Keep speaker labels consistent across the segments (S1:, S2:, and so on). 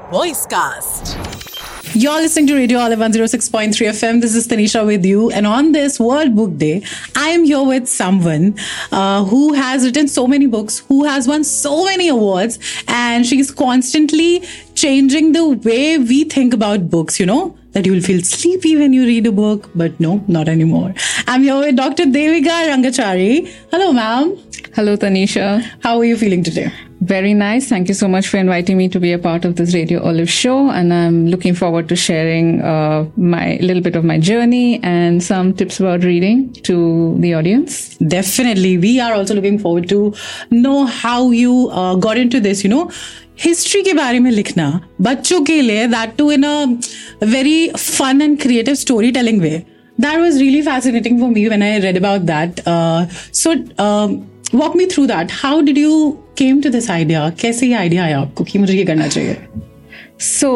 S1: Voice Cast.
S2: You're listening to Radio Olive 106.3 FM. This is Tanisha with you. And on this World Book Day, I am here with someone who has written so many books, who has won so many awards, and she's constantly changing the way we think about books, you know, that you will feel sleepy when you read a book, but no, not anymore. I'm here with Dr. Devika Rangachari. Hello, ma'am.
S3: Hello, Tanisha.
S2: How are you feeling today?
S3: Very nice. Thank you so much for inviting me to be a part of this Radio Olive show. And I'm looking forward to sharing my little bit of my journey and some tips about reading to the audience.
S2: Definitely. We are also looking forward to know how you got into this, you know. History के बारे में लिखना बच्चों के लिए, that too in a very fun and creative story telling way, that was really fascinating for me when I read about that. So walk me through that. How did you came to this idea? कैसे ये idea आया आपको कि मुझे ये करना चाहिए?
S3: So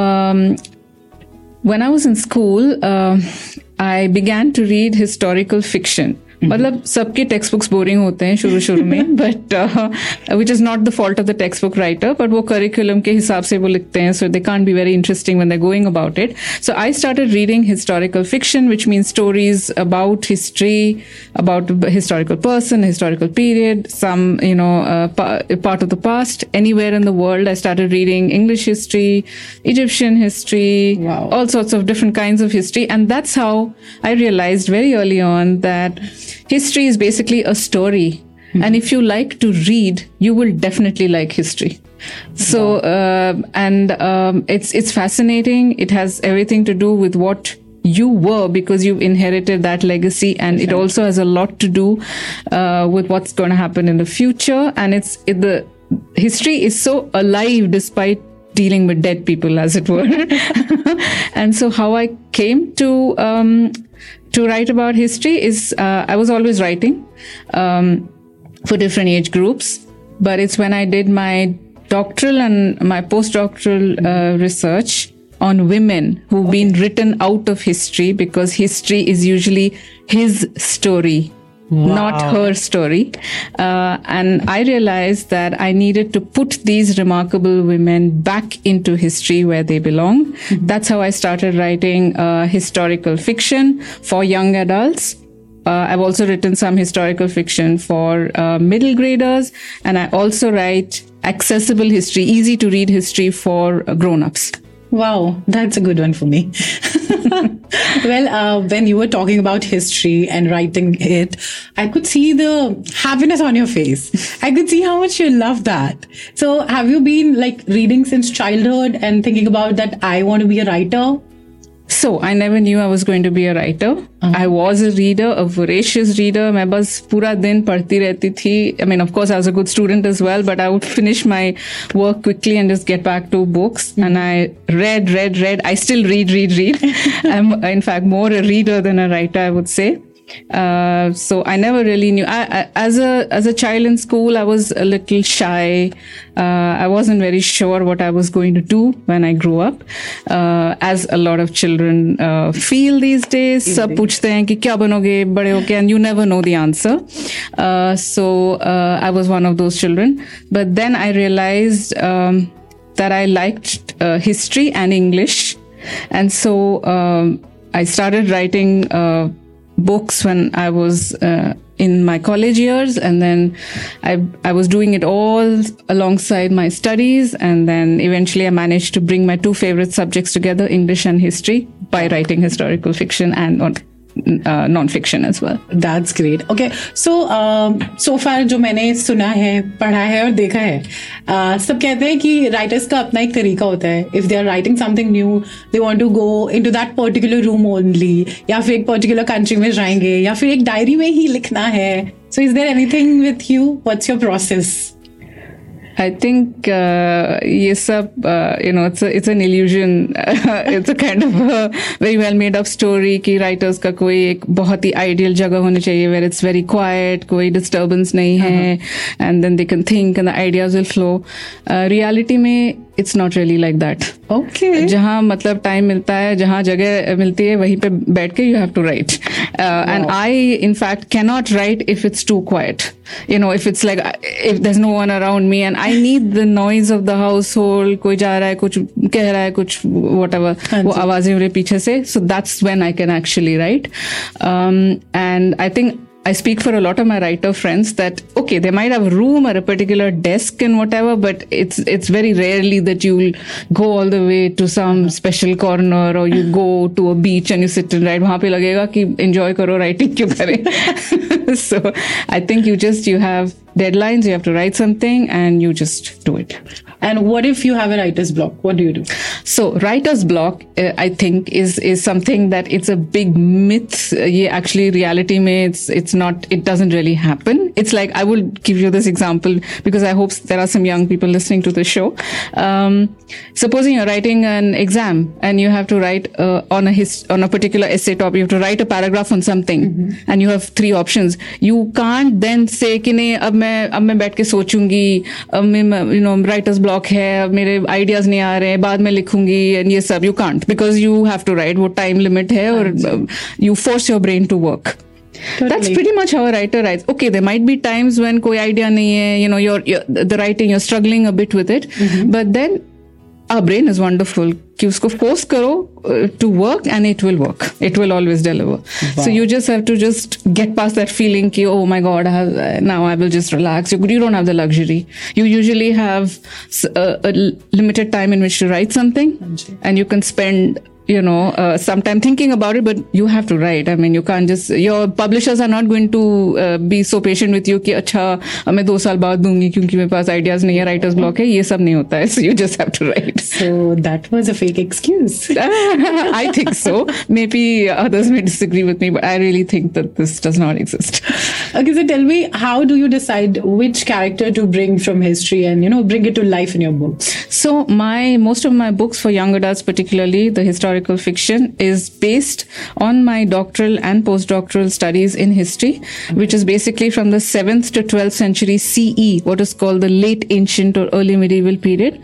S3: when I was in school, I began to read historical fiction. मतलब सबके टेक्स्ट बुक्स बोरिंग होते हैं शुरू में, but which is not the fault of the text book writer, but वो करिकुलम के हिसाब से वो लिखते हैं, so they can't be very interesting when they going about it. So I started reading historical fiction, which means stories about history, about historical person, historical period, some you know part of the past, anywhere in the world. I started reading English history, Egyptian history, all sorts of different kinds of history, and that's how I realized very early on that history is basically a story. And if you like to read, you will definitely like history. So, it's fascinating. It has everything to do with what you were, because you've inherited that legacy, and it also has a lot to do with what's going to happen in the future. And the history is so alive despite dealing with dead people, as it were. And so how I came to write about history is I was always writing for different age groups, but it's when I did my doctoral and my postdoctoral research on women who've been written out of history, because history is usually his story. Wow. Not her story. And I realized that I needed to put these remarkable women back into history where they belong. Mm-hmm. That's how I started writing historical fiction for young adults. I've also written some historical fiction for middle graders, and I also write accessible history, easy to read history for grown-ups.
S2: Wow, that's a good one for me. Well, when you were talking about history and writing it, I could see the happiness on your face. I could see how much you love that. So have you been like reading since childhood and thinking about that I want to be a writer?
S3: So I never knew I was going to be a writer. I was a reader, a voracious reader. मैं बस पूरा दिन पढ़ती रहती थी. I mean, of course, I was a good student as well, but I would finish my work quickly and just get back to books. And I read. I still read. I'm, in fact, more a reader than a writer, I would say. So I never really knew. As a child in school, I was a little shy. I wasn't very sure what I was going to do when I grew up, as a lot of children feel these days. सब पूछते हैं कि क्या बनोगे बड़े होके, and you never know the answer. So I was one of those children. But then I realized that I liked history and English, and so I started writing books when I was in my college years, and then I was doing it all alongside my studies, and then eventually I managed to bring my two favorite subjects together, English and history, by writing historical fiction and non-fiction as well.
S2: That's great. Okay, so far जो मैंने सुना है, पढ़ा है और देखा है, सब कहते हैं कि राइटर्स का अपना एक तरीका होता है. If they are writing something new, they want to go into that particular room only, या फिर एक particular country में जाएंगे, या फिर एक डायरी में ही लिखना है. So is there anything with you? What's your process?
S3: I think ये सब it's an illusion. It's a kind of a very well made up story कि writers का कोई एक बहुत ही ideal जगह होनी चाहिए where it's very quiet, कोई disturbance नहीं है, and then they can think and the ideas will flow. Reality में it's not really like that.
S2: Okay.
S3: जहाँ मतलब time मिलता है, जहाँ जगह मिलती है, वहीं पे बैठ के you have to write. And I, in fact, cannot write if it's too quiet. You know, if it's like, if there's no one around me and I need the noise of the household, कोई जा रहा है, कुछ कह रहा है, कुछ whatever, वो आवाजें मेरे पीछे से. So that's when I can actually write. And I think I speak for a lot of my writer friends that, okay, they might have a room or a particular desk and whatever, but it's very rarely that you'll go all the way to some special corner or you go to a beach and you sit and write. वहाँ पे लगेगा कि enjoy करो, writing क्यों करें. So I think you have deadlines, you have to write something and you just do it.
S2: And what if you have a writer's block? What do you do?
S3: So writer's block, I think is something that it's a big myth. Actually reality mein it doesn't really happen. It's like, I will give you this example because I hope there are some young people listening to the show. Supposing you're writing an exam and you have to write on a particular essay topic, you have to write a paragraph on something, and you have 3 options. You can't then say कि नहीं अब मैं बैठ के सोचूंगी, writer's block है, मेरे ideas नहीं आ रहे हैं, बाद में लिखूंगी, and ये सब. You can't, because you have to write. वो time limit है और you force your brain to work. Totally. That's pretty much how a writer writes. Okay, there might be times when कोई idea नहीं है, you're the writing, you're struggling a bit with it, but then our brain is wonderful कि उसको force करो to work and it will work. It will always deliver. Wow. So you just have to just get past that feeling कि oh my God, now I will just relax. You don't have the luxury. You usually have a limited time in which to write something, and you can spend some time thinking about it, but you have to write. I mean, you can't just, your publishers are not going to be so patient with you कि अच्छा मैं 2 साल बाद दूंगी क्योंकि मेरे पास ideas नहीं है, writer's block है, ये सब नहीं होता है. So you just have to write.
S2: So that was a fake excuse.
S3: I think so. Maybe others may disagree with me, but I really think that this does not exist.
S2: Okay, so tell me, how do you decide which character to bring from history and bring it to life in your books?
S3: So most of my books for young adults, particularly the historical fiction, is based on my doctoral and postdoctoral studies in history, which is basically from the 7th to 12th century CE, what is called the late ancient or early medieval period,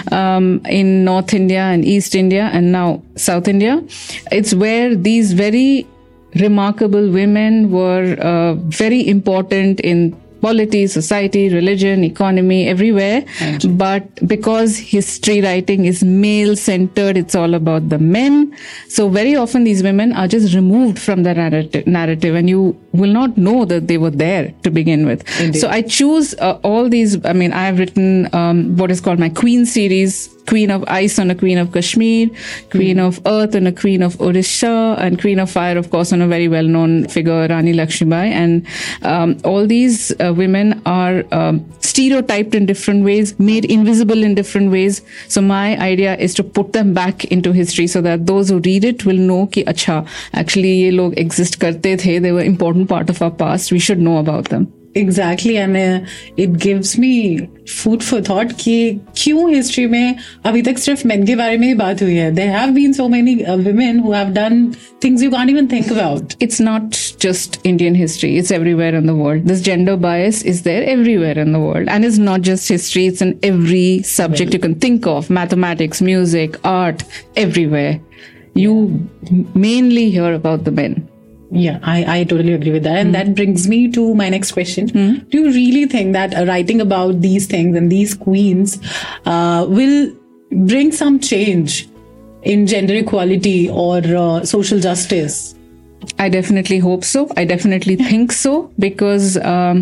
S3: in North India and East India and now South India. It's where these very remarkable women were very important in polity, society, religion, economy, everywhere. But because history writing is male-centered, it's all about the men. So very often these women are just removed from the narrative, and you will not know that they were there to begin with. Indeed. So I choose all these. I mean, I have written what is called my Queen series. Queen of Ice on a Queen of Kashmir, Queen of Earth on a Queen of Odisha, and Queen of Fire, of course, on a very well-known figure, Rani Lakshmibai. And all these women are stereotyped in different ways, made invisible in different ways. So my idea is to put them back into history so that those who read it will know कि अच्छा, actually ये लोग exist करते थे, they were an important part of our past, we should know about them.
S2: Exactly, and it gives me food for thought कि क्यों history में अभी तक सिर्फ men के बारे में ही बात हुई है. There have been so many women who have done things you can't even think about.
S3: It's not just Indian history, it's everywhere in the world. This gender bias is there everywhere in the world, and it's not just history, it's in every subject you can think of, mathematics, music, art, everywhere. You mainly hear about the men.
S2: Yeah, I totally agree with that. And that brings me to my next question. Do you really think that writing about these things and these queens will bring some change in gender equality or social justice?
S3: I definitely hope so. I definitely think so, because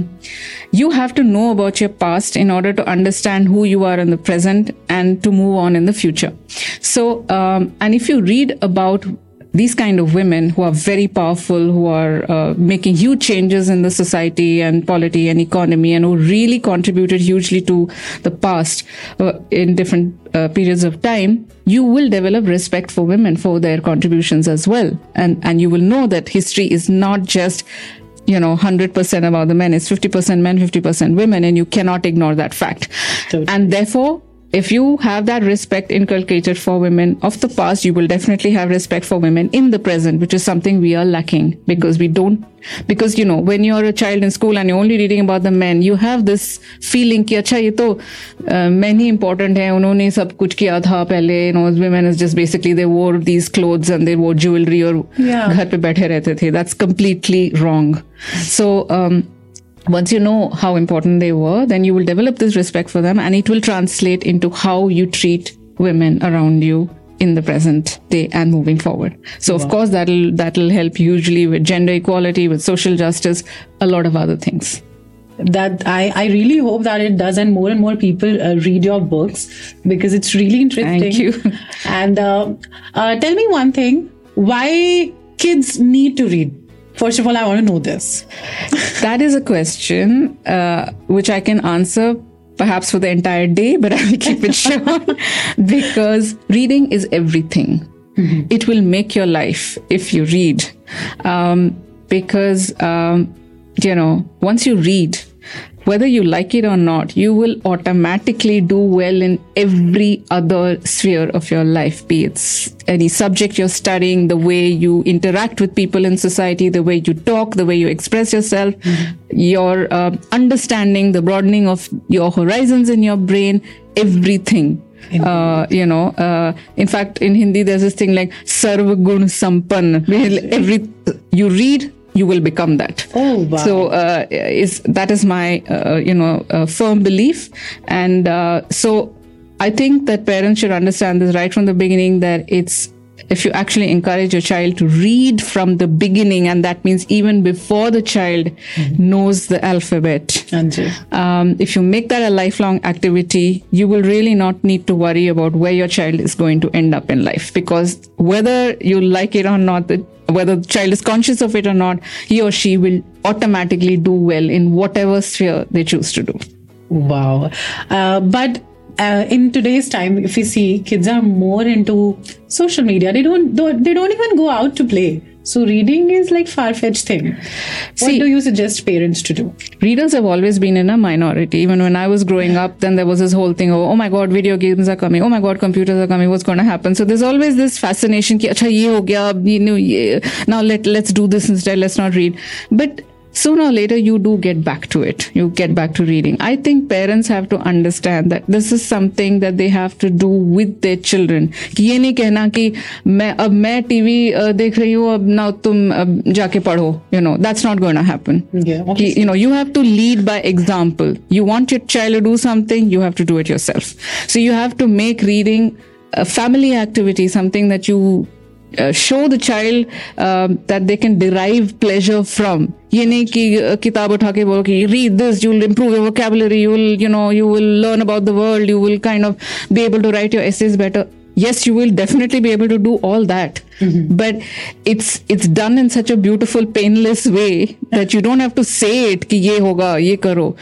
S3: you have to know about your past in order to understand who you are in the present and to move on in the future. So, and if you read about these kind of women who are very powerful, who are making huge changes in the society and polity and economy, and who really contributed hugely to the past in different periods of time, you will develop respect for women for their contributions as well. And you will know that history is not just 100% about the men. It's 50% men, 50% women, and you cannot ignore that fact. Totally. And therefore, if you have that respect inculcated for women of the past, you will definitely have respect for women in the present, which is something we are lacking because because when you're a child in school and you're only reading about the men, you have this feeling कि अच्छा ये तो men ही important है, उन्होंने सब कुछ किया था पहले, women is just basically they wore these clothes and they wore jewelry और घर पे बैठे रहते थे. That's completely wrong. So once you know how important they were, then you will develop this respect for them, and it will translate into how you treat women around you in the present day and moving forward. So of course that'll help hugely with gender equality, with social justice, a lot of other things.
S2: That I really hope that it does, and more people read your books, because it's really interesting.
S3: Thank you.
S2: And tell me one thing: why kids need to read? First of all, I want to know this.
S3: That is a question which I can answer perhaps for the entire day, but I will keep it short because reading is everything. Mm-hmm. It will make your life if you read. Because, once you read, whether you like it or not, you will automatically do well in every other sphere of your life, be it any subject you're studying, the way you interact with people in society, the way you talk, the way you express yourself, your understanding, the broadening of your horizons in your brain, everything. In fact, in Hindi, there's this thing like Sarva Gun Sampann. You read, you will become that.
S2: Oh, wow.
S3: So that is my firm belief, and so I think that parents should understand this right from the beginning, that if you actually encourage your child to read from the beginning, and that means even before the child knows the alphabet. If you make that a lifelong activity, you will really not need to worry about where your child is going to end up in life, because whether you like it or not, whether the child is conscious of it or not, he or she will automatically do well in whatever sphere they choose to do.
S2: Wow. But in today's time, if you see, kids are more into social media. They don't even go out to play. So reading is like far-fetched thing. What do you suggest parents to do?
S3: Readers have always been in a minority. Even when I was growing up, then there was this whole thing of, oh my God, video games are coming. Oh my God, computers are coming. What's going to happen? So there's always this fascination. Ki, Acha, ye ho gaya, now let's do this instead. Let's not read. But sooner or later, you do get back to it. You get back to reading. I think parents have to understand that this is something that they have to do with their children. ये नहीं कहना कि मैं TV देख रही हूँ, अब now तुम जाके पढ़ो. That's not going to happen.
S2: Yeah,
S3: you have to lead by example. You want your child to do something, you have to do it yourself. So you have to make reading a family activity, something that you show the child that they can derive pleasure from. ये नहीं कि किताब उठा के बोलो कि read this, you will improve your vocabulary, you will learn about the world, you will kind of be able to write your essays better. Yes, you will definitely be able to do all that, but it's done in such a beautiful, painless way that you don't have to say it कि ये होगा, ये करो.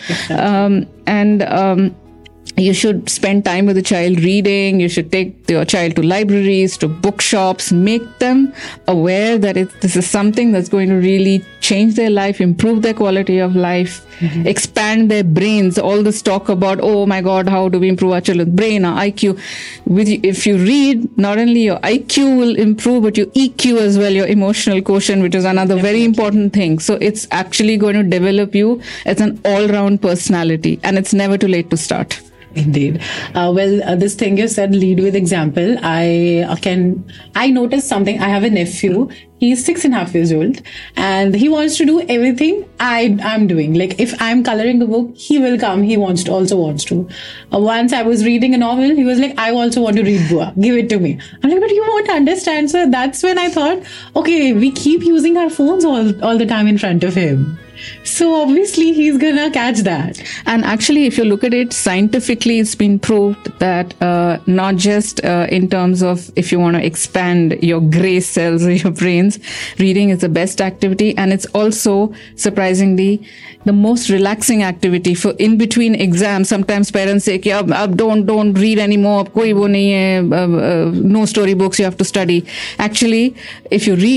S3: You should spend time with the child reading. You should take your child to libraries, to bookshops, make them aware that this is something that's going to really change their life, improve their quality of life, expand their brains. All this talk about, oh my God, how do we improve our children's brain, our IQ? If you read, not only your IQ will improve, but your EQ as well, your emotional quotient, which is another very important thing. So it's actually going to develop you as an all-round personality, and it's never too late to start.
S2: Indeed. This thing you said, lead with example. I noticed something. I have a nephew. He's 6.5 years old, and he wants to do everything I'm doing. Like if I'm coloring a book, he will come. He also wants to. Once I was reading a novel, he was like, I also want to read Bua. Give it to me. I'm like, but you won't understand. So that's when I thought, okay, we keep using our phones all the time in front of him. So obviously he's gonna catch that.
S3: And actually, if you look at it scientifically, it's been proved that not just in terms of if you want to expand your gray cells or your brains, reading is the best activity, and it's also surprisingly the most relaxing activity for in between exams. Sometimes parents say, ab don't read anymore, koi wo nahi hai, no storybooks you have to study. Actually, if you read,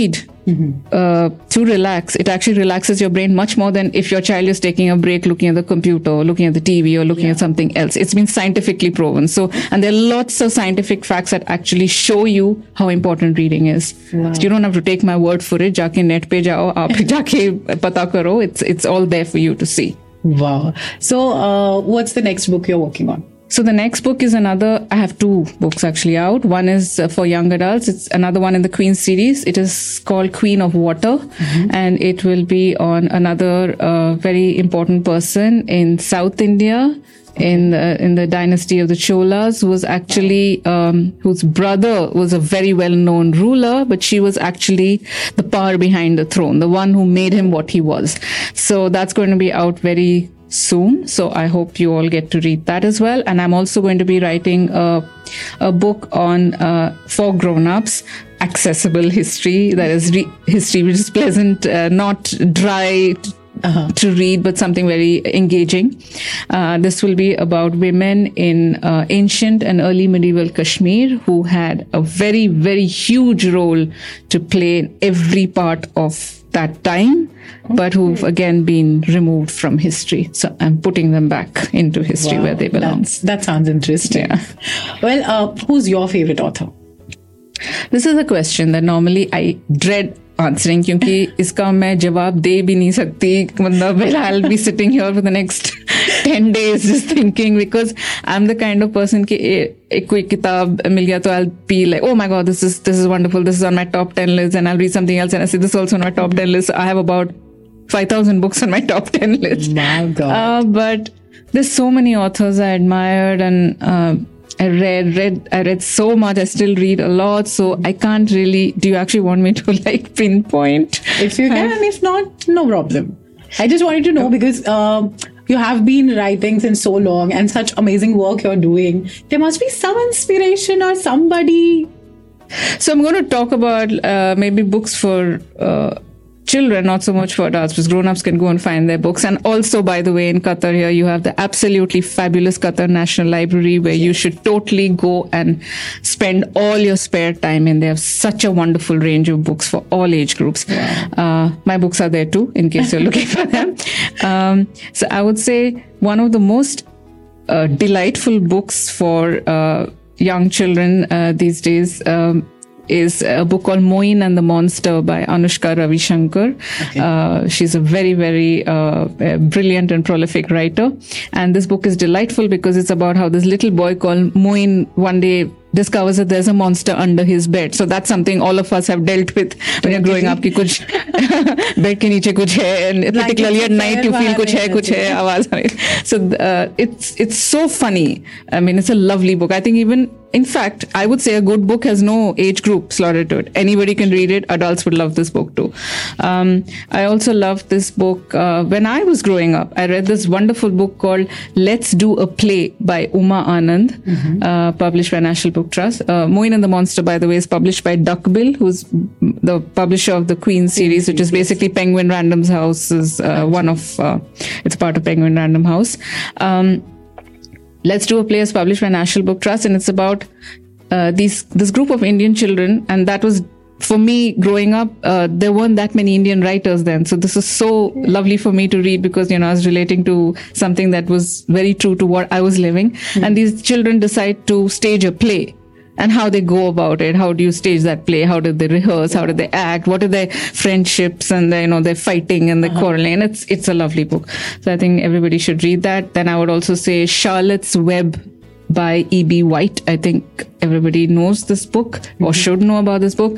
S3: to relax. It actually relaxes your brain much more than if your child is taking a break, looking at the computer, or looking at the TV, or looking at something else. It's been scientifically proven. So, and there are lots of scientific facts that actually show you how important reading is.
S2: Wow.
S3: So you don't have to take my word for it. Jaake net pe jao, aap jaake pata karo. It's all there for you to see.
S2: Wow. So, what's the next book you're working on?
S3: So the next book is I have two books actually out. One is for young adults. It's another one in the Queen series. It is called Queen of Water. And it will be on another very important person in South India, in the dynasty of the Cholas, who was actually, whose brother was a very well-known ruler, but she was actually the power behind the throne, the one who made him what he was. So that's going to be out very soon. So I hope you all get to read that as well. And I'm also going to be writing a book on for grown-ups, accessible history, that is history which is pleasant, not dry to read, but something very engaging. This will be about women in ancient and early medieval Kashmir who had a very, very huge role to play in every part of that time, but who've again been removed from history. So I'm putting them back into history where they belong.
S2: That sounds interesting.
S3: Yeah.
S2: Well, who's your favorite author?
S3: This is a question that normally I dread answering, क्योंकि इसका मैं जवाब दे भी नहीं सकती. मतलब I'll be sitting here for the next 10 days just thinking, because I'm the kind of person कि एक कोई किताब मिल गया तो I'll be like, oh my god, this is wonderful, this is on my top 10 list, and I'll read something else and I say this is also on my top 10 list. I have about 5,000 books on my top 10 list.
S2: My god.
S3: But there's so many authors I admired, and I read so much. I still read a lot, so I can't really. Do you actually want me to like pinpoint?
S2: If you can, if not, no problem. I just wanted to know because you have been writing since so long and such amazing work you're doing. There must be some inspiration or somebody.
S3: So I'm going to talk about maybe books for children, not so much for adults, because grown-ups can go and find their books. And also, by the way, in Qatar here, you have the absolutely fabulous Qatar National Library, where you should totally go and spend all your spare time in. They have such a wonderful range of books for all age groups. My books are there too, in case you're looking for them. So I would say one of the most delightful books for young children these days is a book called Moin and the Monster by Anushka Ravishankar. Okay. She's a very, very brilliant and prolific writer. And this book is delightful because it's about how this little boy called Moin one day discovers that there's a monster under his bed. So that's something all of us have dealt with when you're growing up. Ki kuch bed ke niche kuch hai, and particularly at night you feel kuch hai, awaaz aa rahi. So it's so funny. I mean, it's a lovely book. I think even, in fact, I would say a good book has no age group slotted to it. Anybody can read it. Adults would love this book too. I also loved this book. When I was growing up, I read this wonderful book called Let's Do a Play by Uma Anand, published by National Book Trust. Moin and the Monster, by the way, is published by Duckbill, who's the publisher of the Queen series, which is basically Penguin Random House. Is it's part of Penguin Random House. Let's Do a Play is published by National Book Trust, and it's about this group of Indian children. And that was, for me, growing up, there weren't that many Indian writers then. So this is so lovely for me to read because, I was relating to something that was very true to what I was living. And these children decide to stage a play. And how they go about it. How do you stage that play? How did they rehearse? How did they act? What are their friendships and their fighting and their quarreling? And it's a lovely book. So I think everybody should read that. Then I would also say Charlotte's Web by E.B. White. I think everybody knows this book or should know about this book.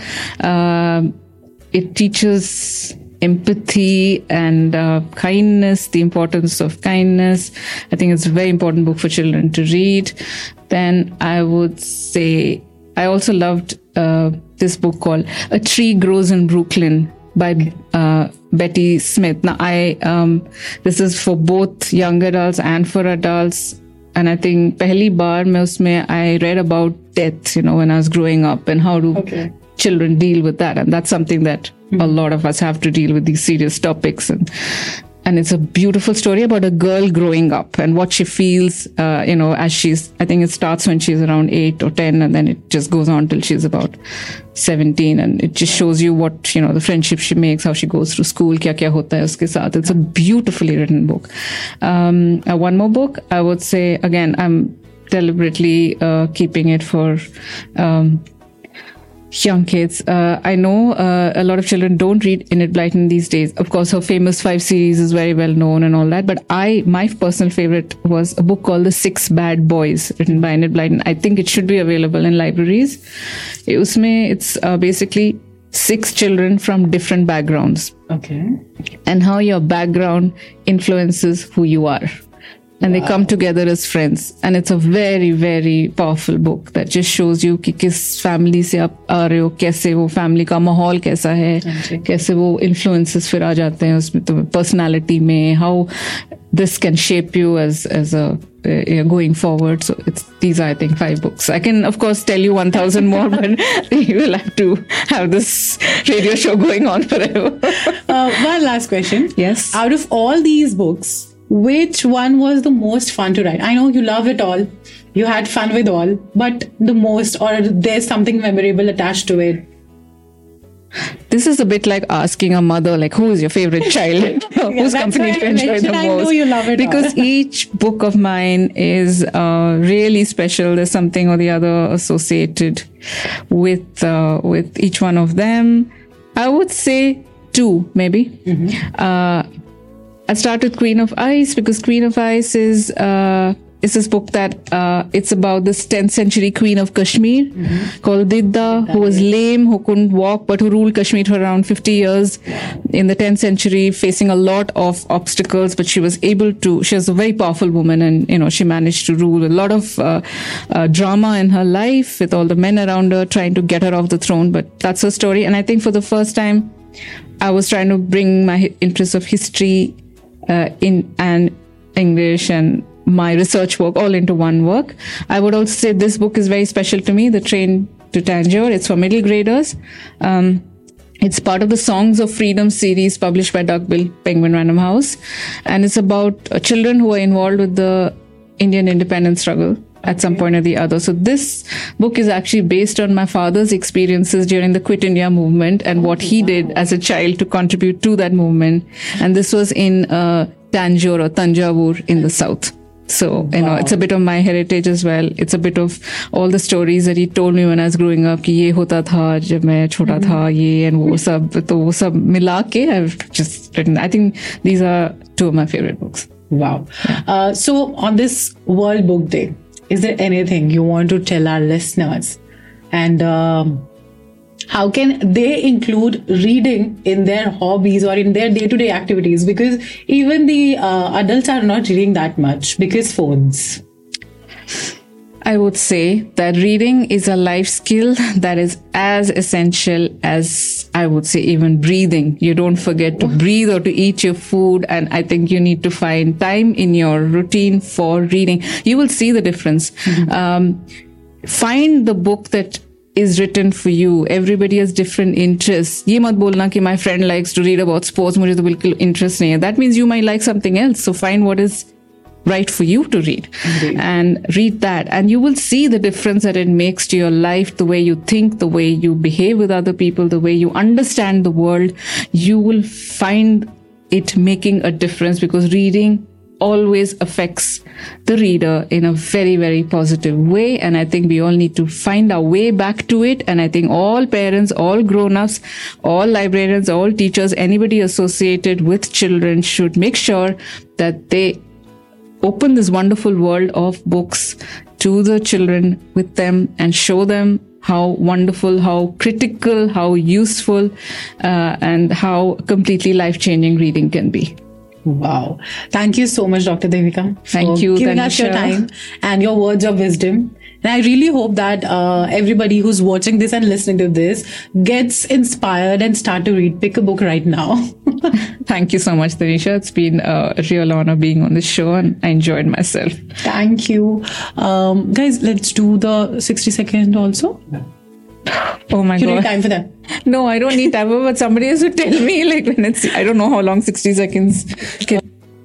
S3: It teaches empathy and kindness, the importance of kindness. I think it's a very important book for children to read. Then I would say I also loved this book called A Tree Grows in Brooklyn by Betty Smith. Now, this is for both young adults and for adults. And I think pehli baar mein usme I read about death, when I was growing up, and how do children deal with that. And that's something that a lot of us have to deal with, these serious topics. And it's a beautiful story about a girl growing up and what she feels, as I think it starts when she's around 8 or 10, and then it just goes on till she's about 17. And it just shows you what, the friendship she makes, how she goes through school, kya hota hai uske saath. It's a beautifully written book. One more book, I would say, again, I'm deliberately keeping it for young kids. I know a lot of children don't read Enid Blyton these days. Of course, her famous 5 series is very well known and all that. But my personal favorite was a book called The 6 Bad Boys, written by Enid Blyton. I think it should be available in libraries. It's basically 6 children from different backgrounds.
S2: Okay.
S3: And how your background influences who you are. And they come together as friends. And it's a very, very powerful book that just shows you कि किस family से आप आ रहे हो, कैसे वो family का माहौल कैसा है, कैसे वो influences फिर आ जाते हैं उसमें, तो personality में, how this can shape you as a going forward. So these are, I think, 5 books. I can, of course, tell you 1,000 more, but you will have to have this radio show going on forever.
S2: One last question.
S3: Yes.
S2: Out of all these books, which one was the most fun to write? I know you love it all. You had fun with all, but the most, or there's something memorable attached to it.
S3: This is a bit like asking a mother, like, who is your favorite child? Whose company do you enjoy the most?
S2: I know you love it
S3: because
S2: all.
S3: Each book of mine is really special. There's something or the other associated with each one of them. I would say 2, maybe. Mm-hmm. I start with Queen of Ice because Queen of Ice is this book that it's about this 10th century Queen of Kashmir called Didda, who was lame, who couldn't walk, but who ruled Kashmir for around 50 years in the 10th century, facing a lot of obstacles, but she was a very powerful woman, and she managed to rule. A lot of drama in her life with all the men around her trying to get her off the throne, but that's her story. And I think for the first time I was trying to bring my interest of history and English and my research work all into one work. I would also say this book is very special to me, The Train to Tangier. It's for middle graders. It's part of the Songs of Freedom series published by Duckbill Penguin Random House. And it's about children who are involved with the Indian independence struggle at some point or the other. So this book is actually based on my father's experiences during the Quit India movement and what he did as a child to contribute to that movement. And this was in Tanjore or Tanjavur in the south. So, it's a bit of my heritage as well. It's a bit of all the stories that he told me when I was growing up, कि ये होता था जब मैं छोटा था, ये and वो सब मिला के I've just written. I think these are 2 of my favorite books.
S2: Wow. So on this World Book Day, is there anything you want to tell our listeners? And how can they include reading in their hobbies or in their day-to-day activities? Because even the adults are not reading that much because phones.
S3: I would say that reading is a life skill that is as essential as, I would say, even breathing. You don't forget to breathe or to eat your food. And I think you need to find time in your routine for reading. You will see the difference. Mm-hmm. Find the book that is written for you. Everybody has different interests. ये मत बोलना कि my friend likes to read about sports, मुझे तो बिल्कुल interest नहीं है. That means you might like something else. So find what is right for you to read. Indeed. And read that. And you will see the difference that it makes to your life, the way you think, the way you behave with other people, the way you understand the world. You will find it making a difference because reading always affects the reader in a very, very positive way. And I think we all need to find our way back to it. And I think all parents, all grown-ups, all librarians, all teachers, anybody associated with children should make sure that they open this wonderful world of books to the children with them and show them how wonderful, how critical, how useful, and how completely life-changing reading can be.
S2: Wow. Thank you so much, Dr. Devika.
S3: Thank you,
S2: giving us your time and your words of wisdom. And I really hope that everybody who's watching this and listening to this gets inspired and start to read. Pick a book right now.
S3: Thank you so much, Tanisha. It's been a real honor being on this show and I enjoyed myself.
S2: Thank you. Guys, let's do the 60 second also.
S3: Oh my
S2: You
S3: God.
S2: need time for that.
S3: No, I don't need time, but somebody has to tell me, like, when it's, I don't know how long 60 seconds can.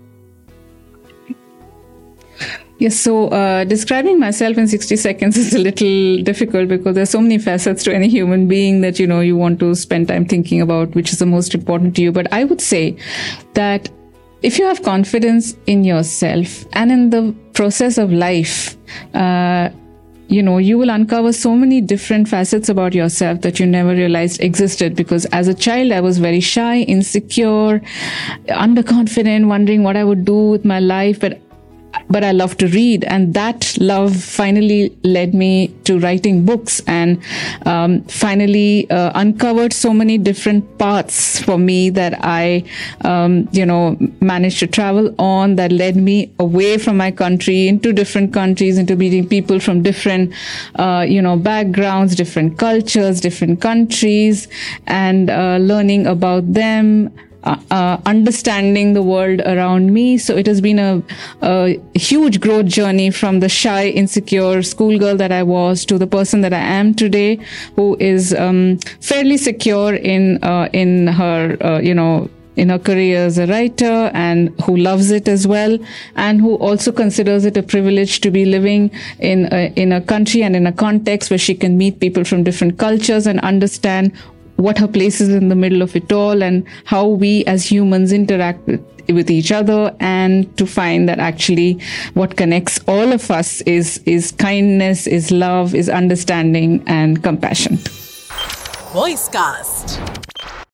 S3: Yes, so describing myself in 60 seconds is a little difficult because there's so many facets to any human being that, you know, you want to spend time thinking about which is the most important to you. But I would say that if you have confidence in yourself and in the process of life, you know, you will uncover so many different facets about yourself that you never realized existed. Because as a child, I was very shy, insecure, underconfident, wondering what I would do with my life. But I love to read, and that love finally led me to writing books, and finally uncovered so many different paths for me that I, you know, managed to travel on, that led me away from my country into different countries, into meeting people from different, you know, backgrounds, different cultures, different countries, and learning about them. Understanding the world around me. So it has been a huge growth journey from the shy, insecure schoolgirl that I was to the person that I am today, who is fairly secure in her, you know, in her career as a writer, and who loves it as well, and who also considers it a privilege to be living in a country and in a context where she can meet people from different cultures and understand what her place is in the middle of it all, and how we as humans interact with each other, and to find that actually what connects all of us is kindness, is love, is understanding and compassion.
S1: Voicecast.